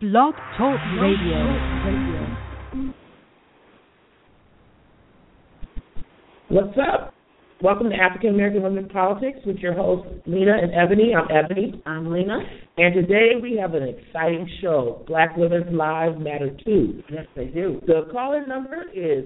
Blog Talk Radio. What's up? Welcome to African American Women in Politics with your hosts, Lena and Ebony. I'm Ebony. I'm Lena. And today we have an exciting show. Black Women's Lives Matter Too. Yes, they do. The call-in number is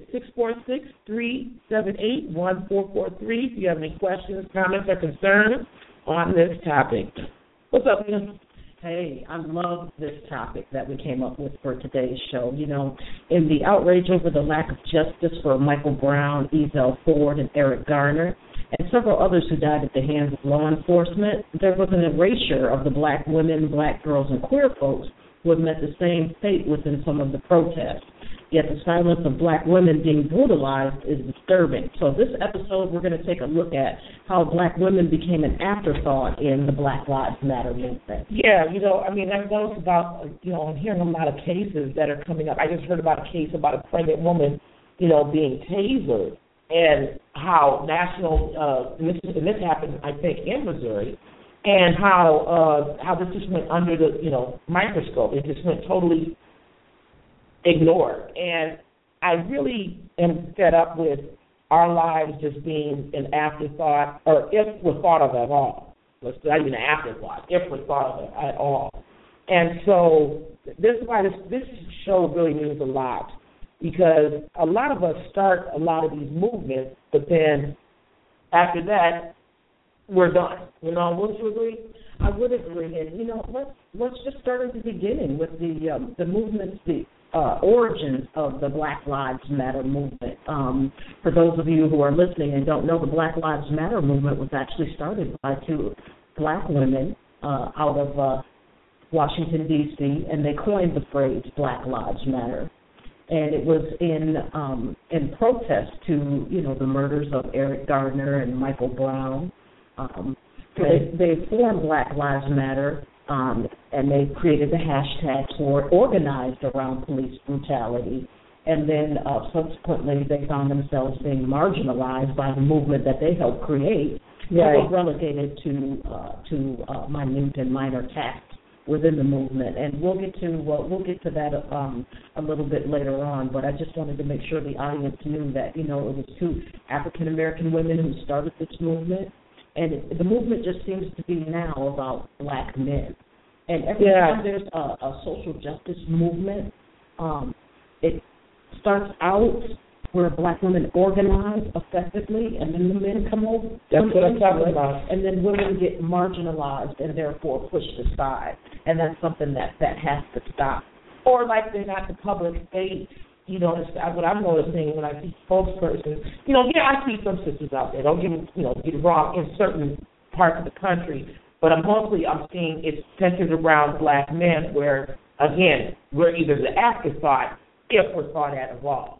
646-378-1443 if you have any questions, comments, or concerns on this topic. What's up, Lena? Hey, I love this topic that we came up with for today's show. You know, in the outrage over the lack of justice for Michael Brown, Ezell Ford, and Eric Garner, and several others who died at the hands of law enforcement, there was an erasure of the black women, black girls, and queer folks who have met the same fate within some of the protests. Yet the silence of black women being brutalized is disturbing. So this episode, we're going to take a look at how black women became an afterthought in the Black Lives Matter movement. Yeah, that goes about, I'm hearing a lot of cases that are coming up. I just heard about a case about a pregnant woman, being tasered, and how and this happened, I think, in Missouri, and how this just went under the, microscope. It just went totally ignored. And I really am fed up with our lives just being an afterthought, or if we're thought of at all. Let's not even an afterthought, if we're thought of at all. And so this is why this show really means a lot, because a lot of us start a lot of these movements, but then after that, we're done. Wouldn't you agree? I would agree. And, let's just start at the beginning with the movements, the origins of the Black Lives Matter movement. For those of you who are listening and don't know, the Black Lives Matter movement was actually started by two black women out of Washington, D.C., and they coined the phrase Black Lives Matter. And it was in protest to, the murders of Eric Garner and Michael Brown. They formed Black Lives Matter, and they created the hashtag for it, organized around police brutality. And then subsequently they found themselves being marginalized by the movement that they helped create. They were relegated to minute and minor tasks within the movement, and we'll get to that a little bit later on. But I just wanted to make sure the audience knew that it was two African American women who started this movement, and the movement just seems to be now about black men. And every time there's a social justice movement, it starts out where black women organize effectively, and then the men come over. That's what I'm talking about. And then women get marginalized and therefore pushed aside. And that's something that has to stop. Or like they're not the public face. What I'm noticing when I see spokespersons, I see some sisters out there. Don't get it wrong, in certain parts of the country. But I'm seeing it's centered around black men where, again, we're either the afterthought if we're thought at all.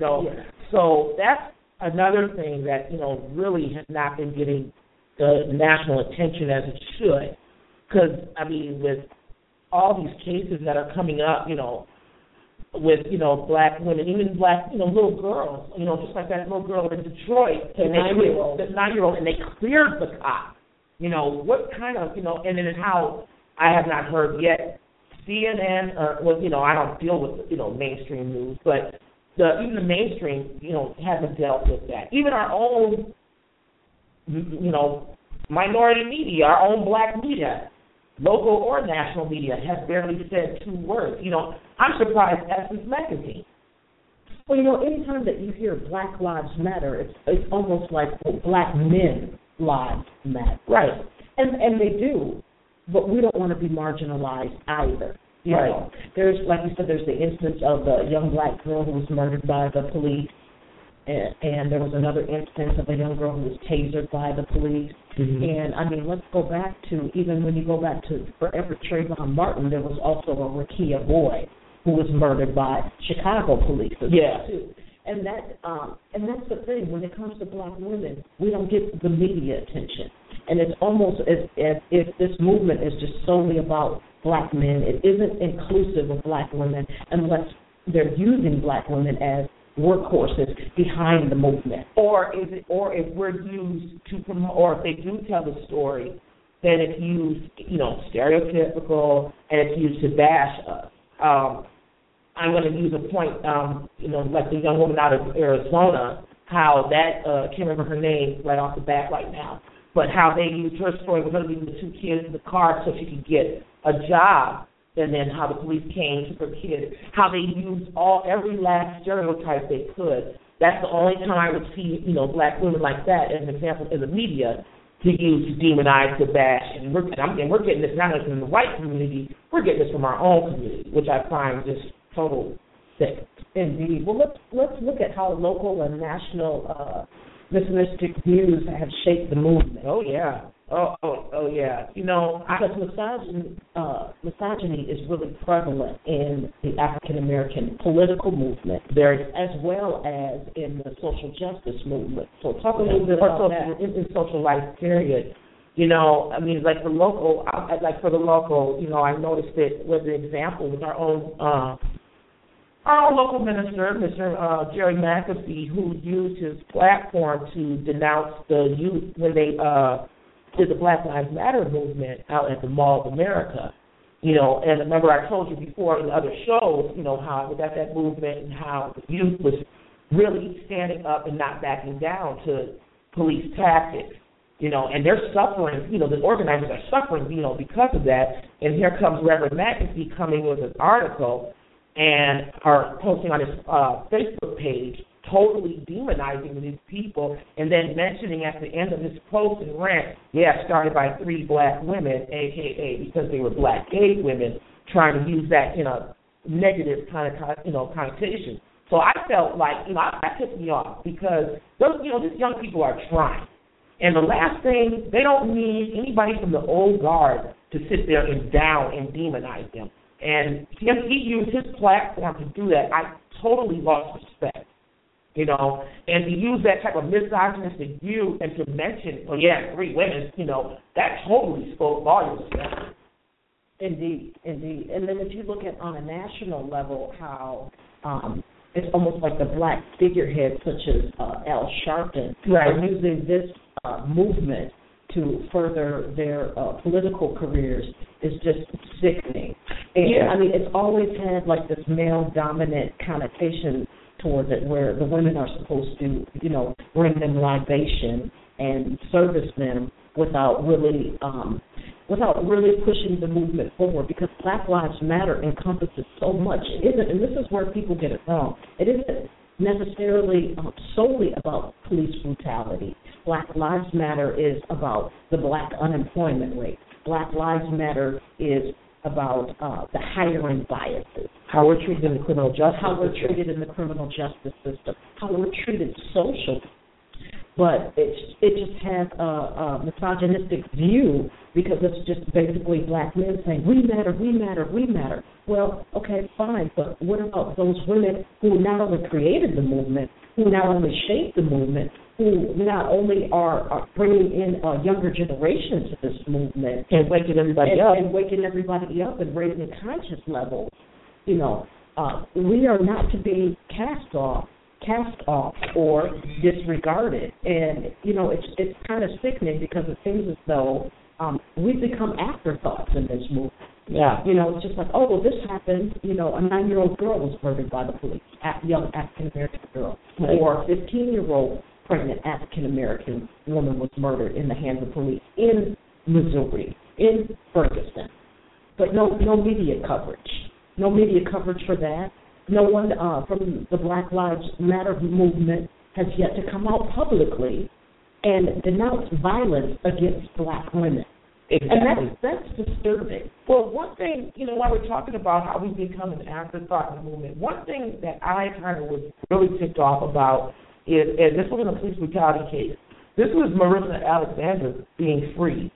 So that's another thing that, really has not been getting the national attention as it should. Because, with all these cases that are coming up, with, black women, even black, little girls, just like that little girl in Detroit, the 9-year-old, and they cleared the cop. What kind of, and then how I have not heard yet, CNN, I don't deal with, mainstream news, but even the mainstream, hasn't dealt with that. Even our own, minority media, our own black media, local or national media, has barely said two words. I'm surprised Essence Magazine. Well, anytime that you hear Black Lives Matter, it's almost like black men lives matter. Right. And they do, but we don't want to be marginalized either. Right. There's, like you said, there's the instance of the young black girl who was murdered by the police, and there was another instance of a young girl who was tasered by the police. Mm-hmm. And, let's go back to, even when you go back to forever Trayvon Martin, there was also a Rekia Boyd who was murdered by Chicago police as well, too. And that's the thing. When it comes to black women, we don't get the media attention. And it's almost as if this movement is just solely about black men. It isn't inclusive of black women unless they're using black women as workhorses behind the movement. Or if we're used to promote, or if they do tell the story, then it's used, stereotypical, and it's used to bash us. I'm going to use a point, like the young woman out of Arizona, how that, can't remember her name right off the bat right now, but how they used her story with her leaving the 2 kids in the car so she could get a job, and then how the police came to her kids, how they used every last stereotype they could. That's the only time I would see, black women like that as an example in the media to use, to demonize, to bash. And we're getting this not only from the white community, we're getting this from our own community, which I find just total sick. Indeed. Well, let's look at how local and national misogynistic views have shaped the movement. Oh, yeah. Oh, yeah. Because misogyny is really prevalent in the African-American political movement, as well as in the social justice movement. So talk a little bit about that. In social life, period. Like for the local, I noticed it with an example with our own local minister, Mr. Jerry McAfee, who used his platform to denounce the youth when they did the Black Lives Matter movement out at the Mall of America. And remember I told you before in other shows, how I was at that movement and how the youth was really standing up and not backing down to police tactics. And they're suffering, the organizers are suffering, because of that. And here comes Reverend McAfee coming with an article and are posting on his Facebook page, totally demonizing these people, and then mentioning at the end of his post and rant, started by 3 black women, a.k.a. because they were black gay women, trying to use that in a negative kind of connotation. So I felt like, that pissed me off because those, these young people are trying. And the last thing, they don't need anybody from the old guard to sit there and down and demonize them. And he used his platform to do that. I totally lost respect, and to use that type of misogynistic view and to mention, 3 women, that totally spoke volumes. Indeed. And then if you look at on a national level how it's almost like the black figureheads such as Al Sharpton are using this movement to further their political careers is just sickening. And, it's always had like this male-dominant connotation towards it where the women are supposed to, bring them libation and service them without really pushing the movement forward, because Black Lives Matter encompasses so much. It isn't, and this is where people get it wrong. It isn't necessarily solely about police brutality. Black Lives Matter is about the black unemployment rate. Black Lives Matter is about the hiring biases. How we're treated in the criminal justice system. How we're treated in the criminal justice system. How we're treated socially. But it just has a misogynistic view because it's just basically black men saying, we matter, we matter, we matter. Well, okay, fine, but what about those women who not only created the movement, who not only shaped the movement, who not only are bringing in a younger generation to this movement and waking everybody up and raising conscious levels, we are not to be cast off or disregarded. And, it's kind of sickening because it seems as though we've become afterthoughts in this movement. Yeah. It's just like, oh, well, this happened. A 9-year-old girl was murdered by the police, a young African-American girl. Right. Or a 15-year-old pregnant African-American woman was murdered in the hands of police in Missouri, in Ferguson. But no media coverage. No media coverage for that. No one from the Black Lives Matter movement has yet to come out publicly and denounce violence against black women. Exactly. And that's disturbing. Well, one thing, while we're talking about how we become an afterthought in the movement, one thing that I kind of was really ticked off about is, and this wasn't a police brutality case, this was Marissa Alexander being free.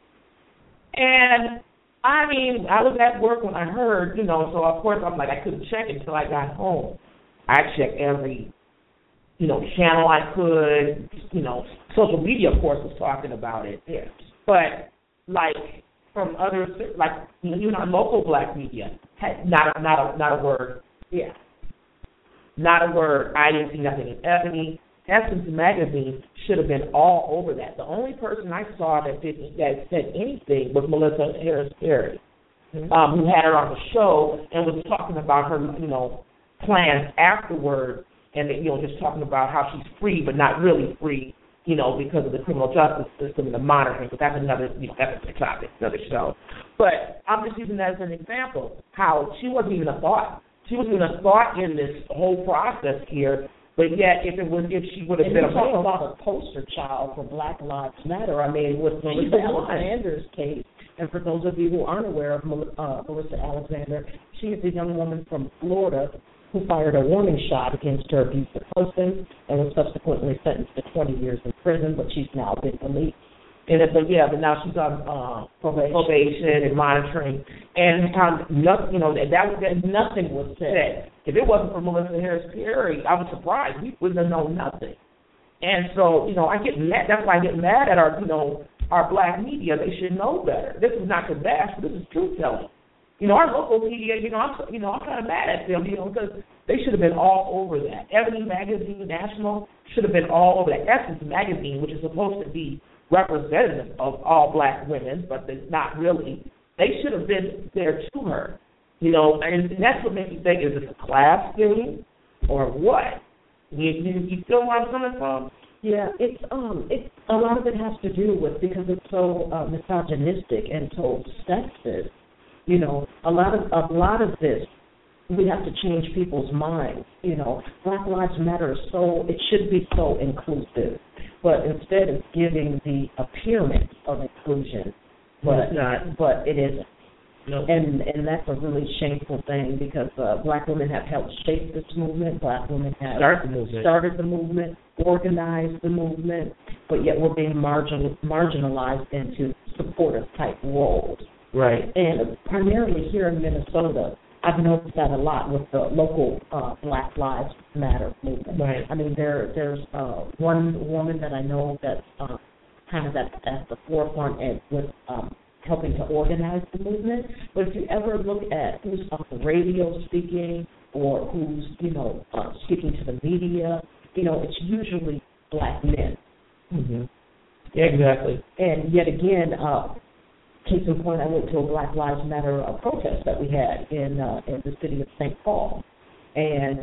And I was at work when I heard, so of course I'm like, I couldn't check it until I got home. I checked every, channel I could, social media, of course, was talking about it. Yeah. But, from others, even our local black media, had not a word. Yeah. Not a word. I didn't see nothing in Ebony. Essence Magazine should have been all over that. The only person I saw that said anything was Melissa Harris Perry. who had her on the show and was talking about her, plans afterward, and just talking about how she's free but not really free, because of the criminal justice system and the monitoring. But that's another, that's a topic, another show. But I'm just using that as an example, how she wasn't even a thought. She wasn't even a thought in this whole process here. But yet, if she would have been talk about a poster child for Black Lives Matter. I mean, with Melissa Alexander's case, and for those of you who aren't aware of Melissa Alexander, she is a young woman from Florida who fired a warning shot against her abusive husband and was subsequently sentenced to 20 years in prison, but she's now been released. But now she's on probation and monitoring, and how nothing was said. If it wasn't for Melissa Harris Perry, I was surprised. We wouldn't have known nothing. And so, I get mad. That's why I get mad at our black media. They should know better. This is not to bash, but this is truth telling. Our local media, I'm kind of mad at them, because they should have been all over that. Ebony Magazine National should have been all over that. Essence Magazine, which is supposed to be representative of all black women, but they're not really. They should have been there to her, and that's what makes me think, is this a class thing or what? You feel where I'm coming from? Yeah, it's a lot of it has to do with, because it's so misogynistic and so sexist. A lot of this, we have to change people's minds. Black Lives Matter it should be so inclusive, but instead it's giving the appearance of inclusion, but it isn't. No. And that's a really shameful thing, because black women have helped shape this movement. Black women have started the movement, organized the movement, but yet we're being marginalized into supportive type roles. Right. And primarily here in Minnesota, I've noticed that a lot with the local Black Lives Matter movement. Right. I mean, there's one woman that I know that's kind of at the forefront and with helping to organize the movement. But if you ever look at who's on the radio speaking or who's, speaking to the media, it's usually black men. Mm-hmm. Yeah, exactly. And yet again, case in point, I went to a Black Lives Matter protest that we had in the city of St. Paul, and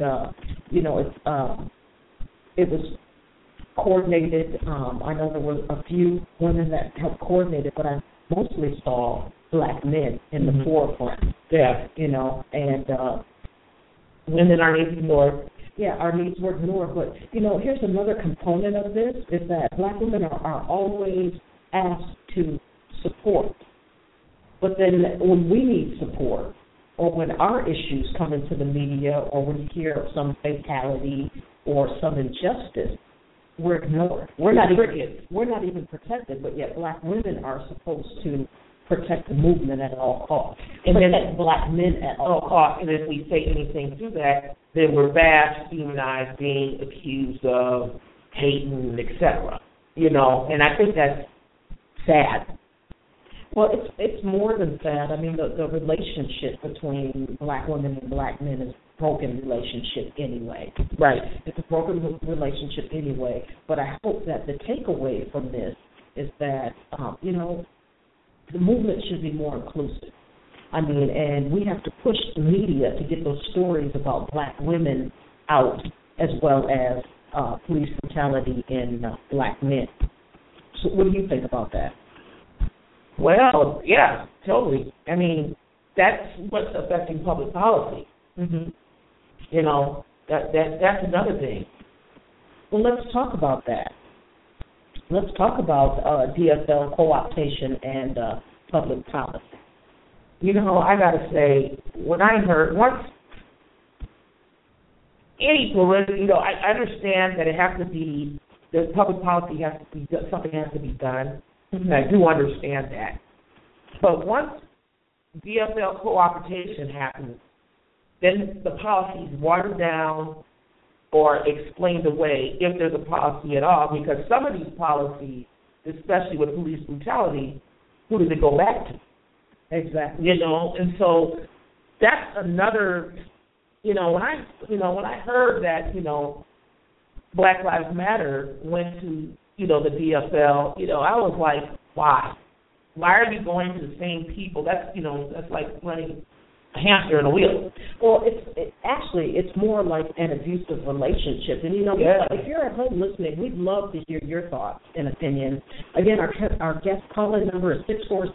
it was coordinated. I know there were a few women that helped coordinate it, but I mostly saw black men in the forefront. Yeah, and women are ignored. Yeah, our needs were ignored. But here's another component of this: is that black women are always asked to support. But then when we need support, or when our issues come into the media, or when you hear of some fatality or some injustice, we're ignored. We're not even protected, but yet black women are supposed to protect the movement at all costs. And protect black men at all costs. And if we say anything to that, then we're bashed, demonized, being accused of hating, etc. And I think that's sad. Well, it's more than sad. I mean, the relationship between black women and black men is a broken relationship anyway. Right. It's a broken relationship anyway. But I hope that the takeaway from this is that, the movement should be more inclusive. I mean, and we have to push the media to get those stories about black women out, as well as police brutality in black men. So what do you think about that? Well, yeah, totally. I mean, that's what's affecting public policy. Mm-hmm. That's another thing. Well, let's talk about that. Let's talk about DFL co-optation and public policy. I got to say, when I heard any political, I understand that it has to be, the public policy has to be, something has to be done. Mm-hmm. I do understand that. But once DFL co-optation happens, then the policy is watered down or explained away, if there's a policy at all, because some of these policies, especially with police brutality, who does it go back to? Exactly. And so that's another, when I heard that, Black Lives Matter went to, the DFL, I was like, why? Why are you going to the same people? That's that's like running a hamster in a wheel. Well, it's more like an abusive relationship. And if you're at home listening, we'd love to hear your thoughts and opinions. Again, our guest call-in number is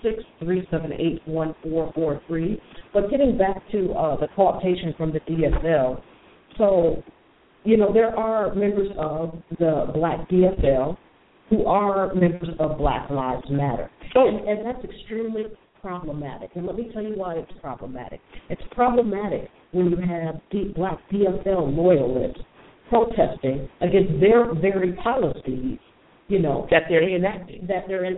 646-378-1443. But getting back to the cooptation from the DFL, so there are members of the Black DFL who are members of Black Lives Matter, and that's extremely problematic. And let me tell you why it's problematic. It's problematic when you have Black DFL loyalists protesting against their very policies, that they're enacting.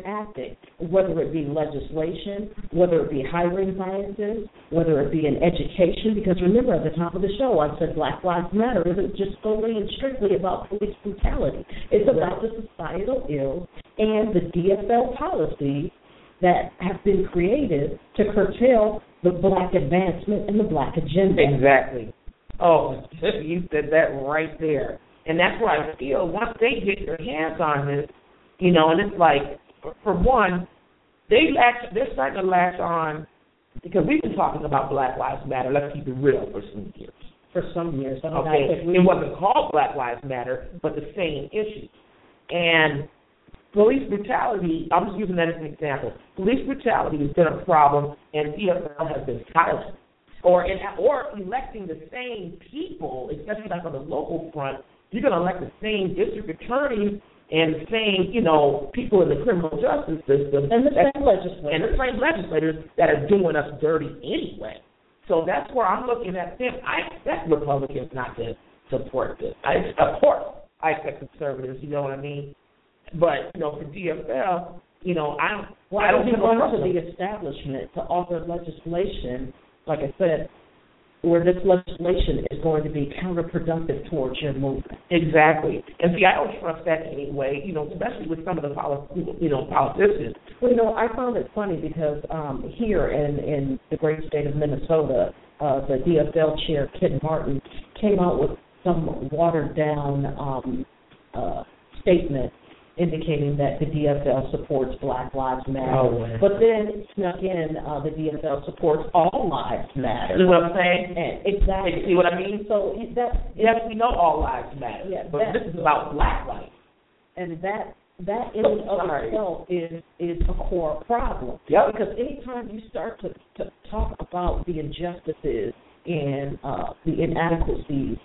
Whether it be legislation, whether it be hiring biases, whether it be in education. Because remember, at the top of the show, I said Black Lives Matter isn't just solely and strictly about police brutality. It's about the societal ills and the DFL policies that have been created to curtail the Black advancement and the Black agenda. Exactly. Oh, you said that right there. And that's why I feel once they get their hands on this, and it's like, for one, they're starting to latch on, because we've been talking about Black Lives Matter, let's keep it real, for some years. Okay, it wasn't called Black Lives Matter, but the same issue. And police brutality, I'm just using that as an example. Police brutality has been a problem, and DFL has been silent. Or electing the same people, especially like on the local front, you're going to elect the same district attorneys and the same, people in the criminal justice system. And the same legislators that are doing us dirty anyway. So that's where I'm looking at them. I expect Republicans not to support this. Of course, I expect conservatives, you know what I mean? But, for DFL, I don't think to the establishment to offer legislation, like I said, where this legislation is going to be counterproductive towards your movement. Exactly. And see, I don't trust that anyway, especially with some of the politicians. Well, I found it funny because here in the great state of Minnesota, the DFL chair, Kit Martin, came out with some watered-down statement indicating that the DFL supports Black Lives Matter. Oh, wow. But then snuck in the DFL supports all lives matter. You know what I'm saying? Exactly. See what I mean? So yes, we know all lives matter, but this is about Black life. And that in and of itself is a core problem. Yep. Because anytime you start to talk about the injustices and the inadequacies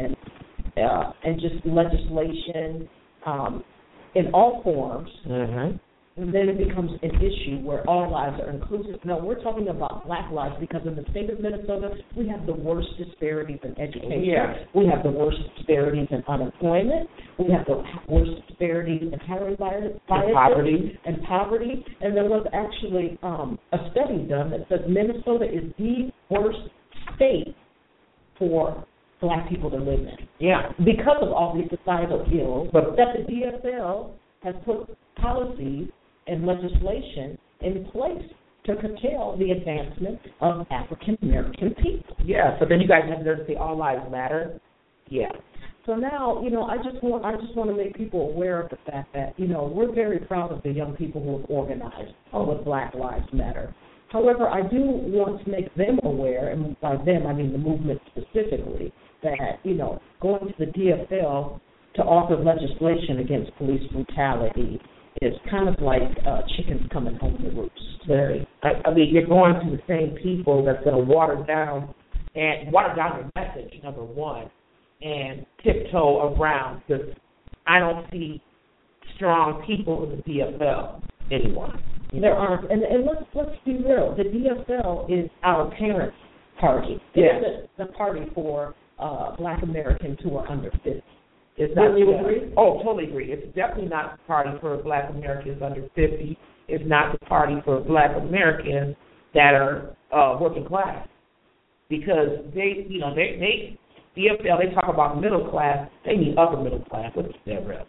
and just legislation, in all forms, and then it becomes an issue where all lives are inclusive. No, we're talking about Black lives because in the state of Minnesota, we have the worst disparities in education. Yeah. We have the worst disparities in unemployment. We have the worst disparities in hiring biases and poverty. And there was actually a study done that says Minnesota is the worst state for Black people to live in. Yeah. Because of all these societal ills, but that the DFL has put policies and legislation in place to curtail the advancement of African American people. Yeah. So then you guys have to say all lives matter. Yeah. So now, I just want to make people aware of the fact that, we're very proud of the young people who have organized with Black Lives Matter. However, I do want to make them aware, and by them I mean the movement specifically, that, going to the DFL to author legislation against police brutality is kind of like chickens coming home to roost. Very. I mean, you're going to the same people that's going to water down your message, number one, and tiptoe around, because I don't see strong people in the DFL anymore. There aren't, and let's be real. The DFL is our parent party. Yes. It's the party for Black Americans who are under 50. It's not. You agree? Oh, totally agree. It's definitely not the party for Black Americans under 50. It's not the party for Black Americans that are working class, because DFL, they talk about middle class. They mean upper middle class, which is never real.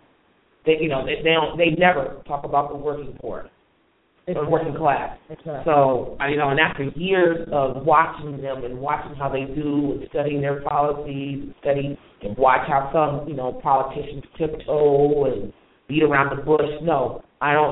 They never talk about the working poor. Or working class. Exactly. So, and after years of watching them and watching how they do and studying their policies, and watch how some, politicians tiptoe and beat around the bush, no, I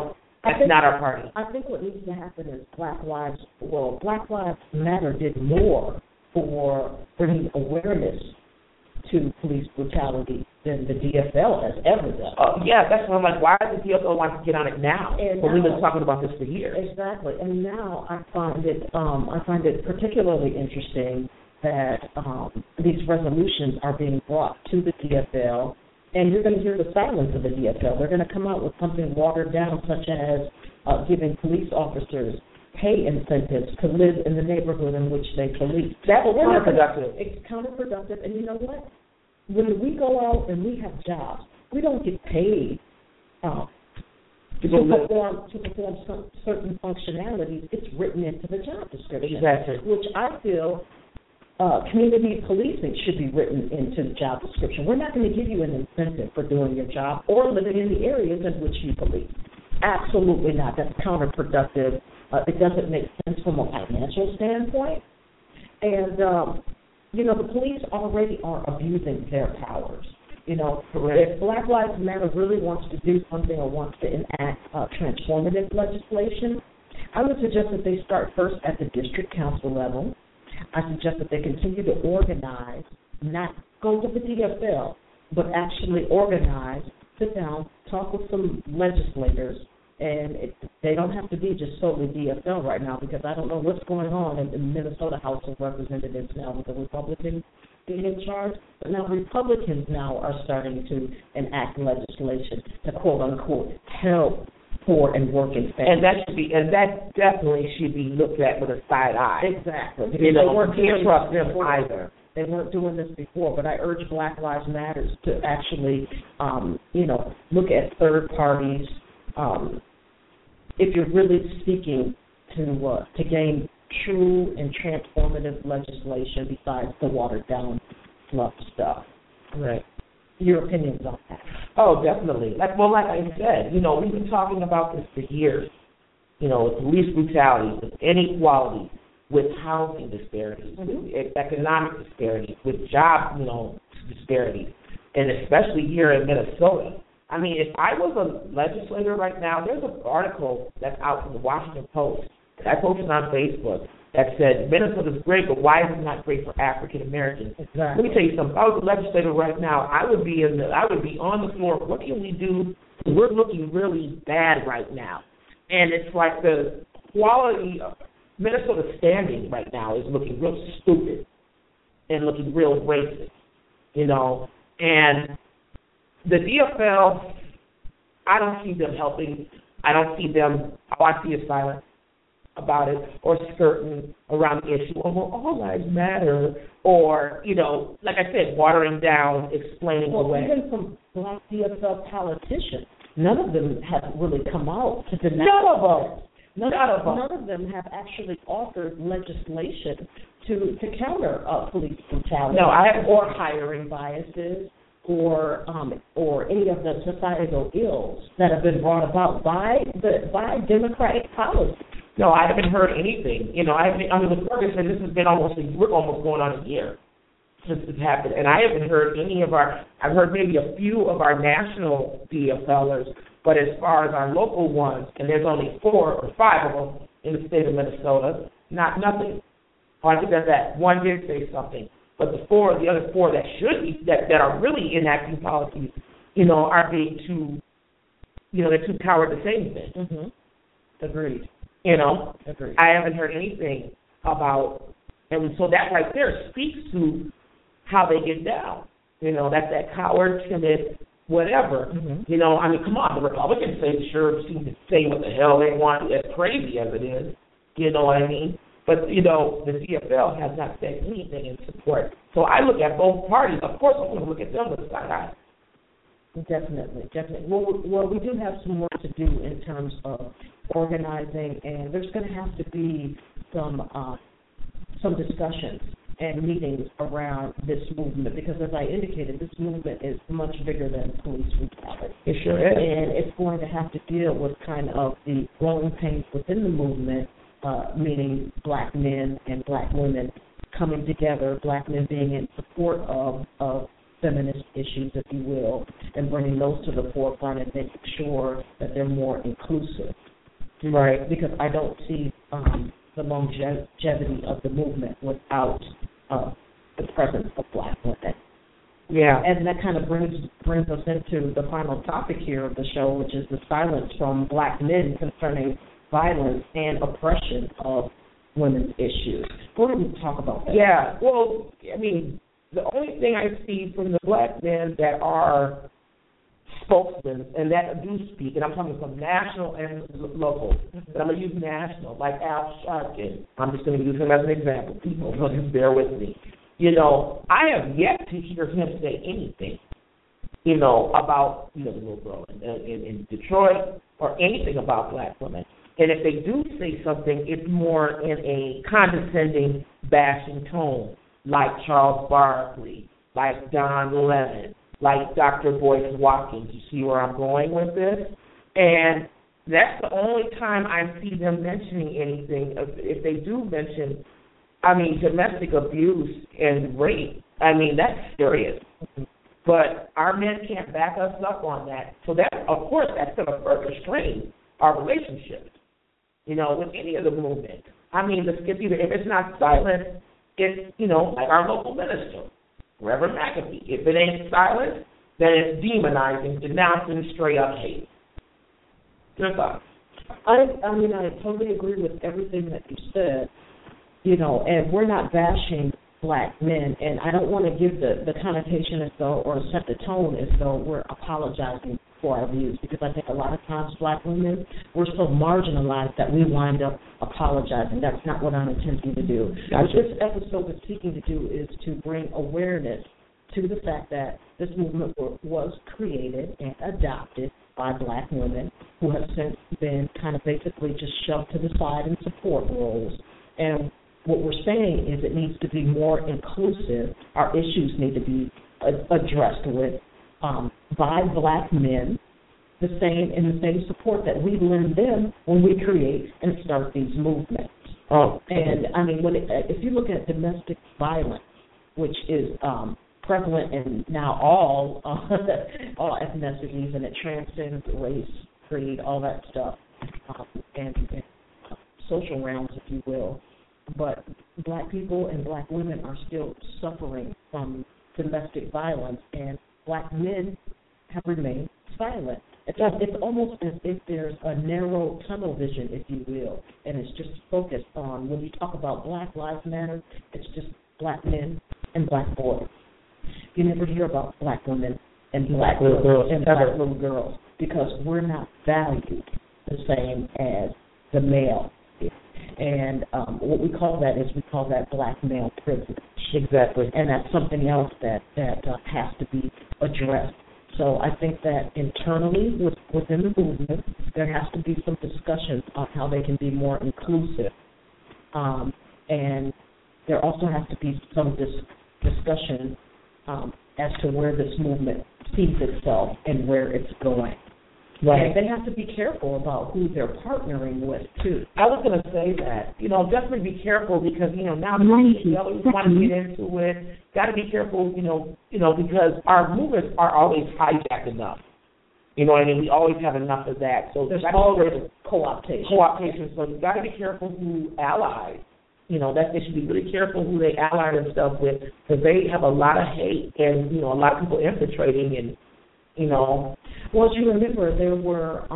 That's not our party. I think what needs to happen is Black Lives Matter did more for bringing awareness to police brutality than the DFL has ever done. Yeah, that's why I'm like, why does the DFL want to get on it now? But we've been talking about this for years. Exactly, and now I find it particularly interesting that these resolutions are being brought to the DFL, and you're going to hear the silence of the DFL. They're going to come out with something watered down, such as giving police officers pay incentives to live in the neighborhood in which they police. That's counterproductive. It's counterproductive, and you know what? When we go out and we have jobs, we don't get paid to perform some certain functionalities. It's written into the job description, exactly. Which I feel community policing should be written into the job description. We're not going to give you an incentive for doing your job or living in the areas in which you police. Absolutely not. That's counterproductive. It doesn't make sense from a financial standpoint. And, the police already are abusing their powers. If Black Lives Matter really wants to do something or wants to enact transformative legislation, I would suggest that they start first at the district council level. I suggest that they continue to organize, not go to the DFL, but actually organize, sit down, talk with some legislators, and they don't have to be just solely DFL right now, because I don't know what's going on in the Minnesota House of Representatives now with the Republicans being in charge, but now Republicans now are starting to enact legislation to quote unquote help poor and working families. And that definitely should be looked at with a side eye. Exactly. They can't trust them either. They weren't doing this before, but I urge Black Lives Matter to actually, look at third parties. If you're really seeking to gain true and transformative legislation besides the watered down fluff stuff. Right. Your opinions on that? Oh, definitely. Like I said, we've been talking about this for years. With police brutality, with inequality, with housing disparities, with economic disparities, with job, disparities, and especially here in Minnesota. I mean, if I was a legislator right now, there's an article that's out from the Washington Post that I posted on Facebook that said Minnesota's great, but why is it not great for African Americans? Exactly. Let me tell you something. If I was a legislator right now, I would be on the floor. What can we do? We're looking really bad right now, and it's like the quality of Minnesota's standing right now is looking real stupid and looking real racist, and the DFL, I don't see them helping. I don't see them, all I see is silence about it or skirting around the issue. All lives matter, or, like I said, watering down, explaining away. Even from Black DFL politicians, none of them have really come out to deny. None of them have actually offered legislation to counter police brutality or hiring biases or any of the societal ills that have been brought about by Democratic policy. No, I haven't heard anything. Under the Ferguson, this has been we're almost going on a year since this happened, and I haven't heard I've heard maybe a few of our national DFLers, but as far as our local ones, and there's only 4 or 5 of them in the state of Minnesota, nothing. I think that one did say something. But the other four that should be, that are really enacting policies, are being too, they're too coward to say anything. Mm-hmm. Agreed. Agreed. I haven't heard anything about, and so that right there speaks to how they get down. That's that coward, timid, whatever. Mm-hmm. Come on, the Republicans seem to say what the hell they want, as crazy as it is. You know what I mean? But, the DFL has not said anything in support. So I look at both parties. Of course, I'm going to look at them with a side eye. Definitely. Well, we do have some work to do in terms of organizing, and there's going to have to be some discussions and meetings around this movement, because as I indicated, this movement is much bigger than police brutality. It sure is. And it's going to have to deal with kind of the growing pains within the movement, meaning black men and black women coming together, black men being in support of feminist issues, if you will, and bringing those to the forefront and making sure that they're more inclusive Right. Because I don't see the longevity of the movement without the presence of black women. Yeah. And that kind of brings us into the final topic here of the show, which is the silence from black men concerning violence and oppression of women's issues. What do we talk about that? Yeah. Well, I mean, the only thing I see from the black men that are spokesmen and that do speak, and I'm talking from national and local, but I'm going to use national, like Al Sharpton. I'm just going to use him as an example. People, just bear with me. You know, I have yet to hear him say anything, you know, about, you know, the little girl in Detroit or anything about black women. And if they do say something, it's more in a condescending, bashing tone, like Charles Barkley, like Don Lemon, like Dr. Boyce Watkins. You see where I'm going with this? And that's the only time I see them mentioning anything. If they do mention, I mean, domestic abuse and rape, I mean, that's serious. But our men can't back us up on that. So that, of course, that's going to further strain our relationships, you know, with any of the movement. I mean, if it's not silent, it's, you know, like our local minister, Reverend McAfee. If it ain't silent, then it's demonizing, denouncing, straight up hate. Your thoughts? I mean, I totally agree with everything that you said. You know, and we're not bashing black men, and I don't want to give the connotation as though, or set the tone as though we're apologizing for our views, because I think a lot of times black women, we're so marginalized that we wind up apologizing. That's not what I'm attempting to do. Gotcha. What this episode is seeking to do is to bring awareness to the fact that this movement was created and adopted by black women who have since been kind of basically just shoved to the side in support roles. And what we're saying is it needs to be more inclusive. Our issues need to be addressed with by black men, in the same support that we lend them when we create and start these movements. Oh, and I mean, if you look at domestic violence, which is prevalent in now all ethnicities, and it transcends race, creed, all that stuff, and social realms, if you will. But black people and black women are still suffering from domestic violence, and black men have remained silent. It's almost as if there's a narrow tunnel vision, if you will, and it's just focused on, when you talk about Black Lives Matter, it's just black men and black boys. You never hear about black women and black little girls, because we're not valued the same as the male. And what we call that black male privilege. Exactly. And that's something else that has to be addressed. So I think that internally within the movement, there has to be some discussions on how they can be more inclusive. And there also has to be some discussion as to where this movement sees itself and where it's going. Right. And they have to be careful about who they're partnering with, too. I was going to say that. You know, definitely be careful, because, you know, now we always want to get into it. Got to be careful, you know, because our movements are always hijacked enough. You know what I mean? We always have enough of that. So there's always co-optation. So you got to be careful who allies. You know, that they should be really careful who they ally themselves with, because they have a lot of hate and, you know, a lot of people infiltrating and, you know. Well, as you remember, there were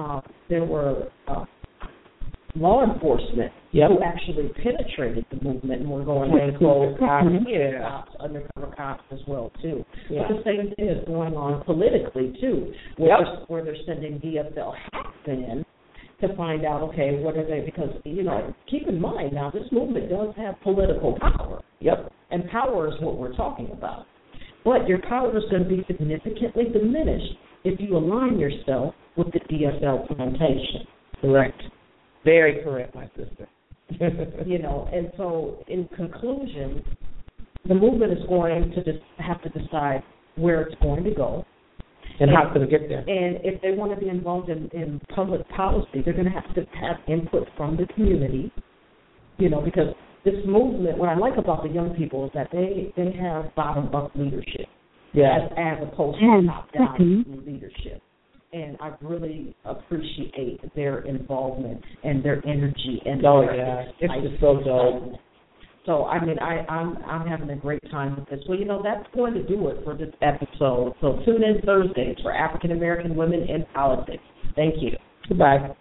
law enforcement who actually penetrated the movement and were going in close cops, undercover cops as well too. Yeah. But the same thing is going on politically too, where they're sending DFL hacks in to find out, okay, what are they? Because, you know, keep in mind now, this movement does have political power. Yep. And power is what we're talking about. But your power is going to be significantly diminished if you align yourself with the DFL plantation. Correct. Very correct, my sister. You know, and so in conclusion, the movement is going to just have to decide where it's going to go. And how it's going to get there. And if they want to be involved in public policy, they're going to have input from the community, you know, because this movement, what I like about the young people is that they have bottom-up leadership, as opposed to top-down leadership. and I really appreciate their involvement and their energy. And it's just so dope. So, I mean, I'm having a great time with this. Well, that's going to do it for this episode. So tune in Thursdays for African American Women in Politics. Thank you. Goodbye.